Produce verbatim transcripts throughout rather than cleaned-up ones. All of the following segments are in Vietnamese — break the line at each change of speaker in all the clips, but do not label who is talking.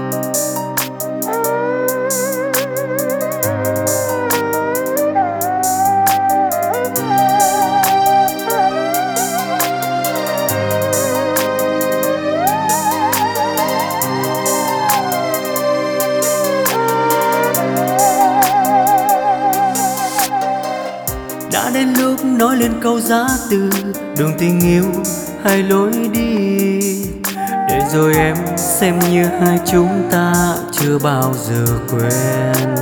Đã đến lúc nói lên câu giá từ đường tình yêu hay lối đi, để rồi em xem như hai chúng ta chưa bao giờ quen.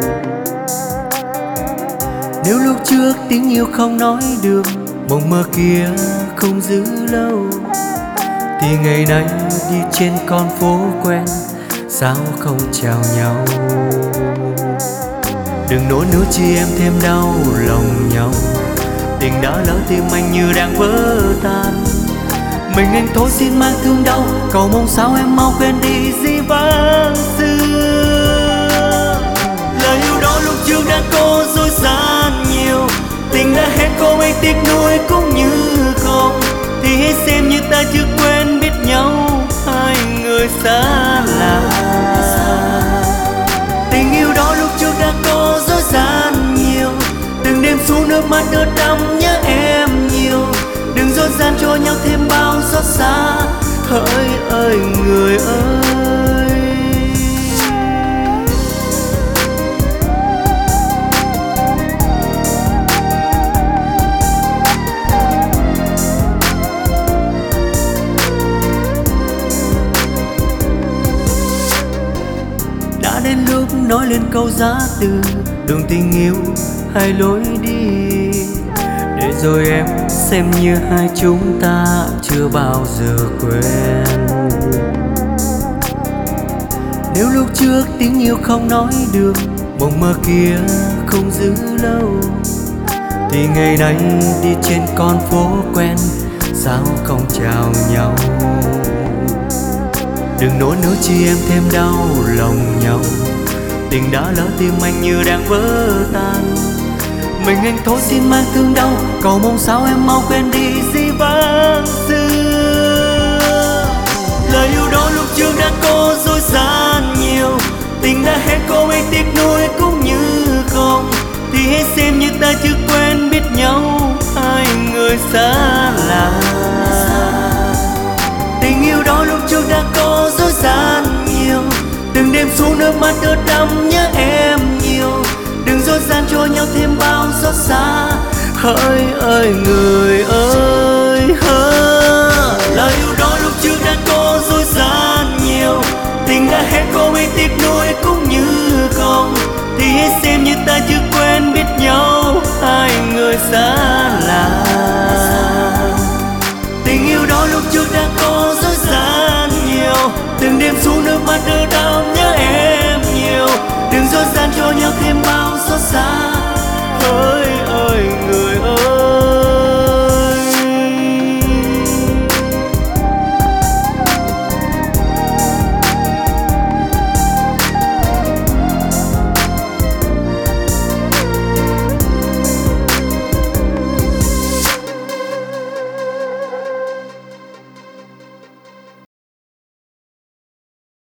Nếu lúc trước tiếng yêu không nói được, mộng mơ kia không giữ lâu, thì ngày nay đi trên con phố quen, sao không chào nhau. Đừng nỗi nữa chi em thêm đau lòng nhau, tình đã lỡ tim anh như đang vỡ tan. Mình anh thôi xin mang thương đau, cầu mong sao em mau quên đi dĩ vãng xưa. Lời yêu đó lúc trước đã có dối gian nhiều, tình đã hết không anh tiếc nuối cũng như không, thì hãy xem như ta chưa quên biết nhau, hai người xa lạ. Tình yêu đó lúc trước đã có dối gian nhiều, từng đêm xuống nước mắt ướt đẫm nhớ em nhiều. Đừng dối gian cho nhau thêm bao xót xa, hỡi ơi người ơi. Đã đến lúc nói lên câu giá từ đường tình yêu hay lối đi, để rồi em xem như hai chúng ta chưa bao giờ quen. Nếu lúc trước tiếng yêu không nói được, mộng mơ kia không giữ lâu, thì ngày nay đi trên con phố quen, sao không chào nhau. Đừng nỗi nữa chi em thêm đau lòng nhau, tình đã lỡ tim anh như đang vỡ tan. Mình anh thôi xin mang thương đau, cầu mong sao em mau quên đi dĩ vãng xưa. Lời yêu đó lúc trước đã có dối gian nhiều, tình đã hết không anh tiếc nuối cũng như không, thì hãy xem như ta chưa quên biết nhau, hai người xa lạ. Tình yêu đó lúc trước đã có dối gian nhiều, từng đêm xuống nước mắt ướt đẫm nhớ em nhiều. Đừng dối gian cho nhau thêm bao xót xa, hỡi ơi người ơi hơ. Lời yêu đó lúc trước đã có dối gian nhiều, tình đã hết không anh tiếc nuối cũng như không, thì hãy xem như ta chưa quên biết nhau, hai người xa lạ. Tình yêu đó lúc trước đã có dối gian nhiều, từng đêm xuống nước mắt ướt đẫm nhớ em nhiều. Đừng dối gian cho nhau thêm bao xót xa,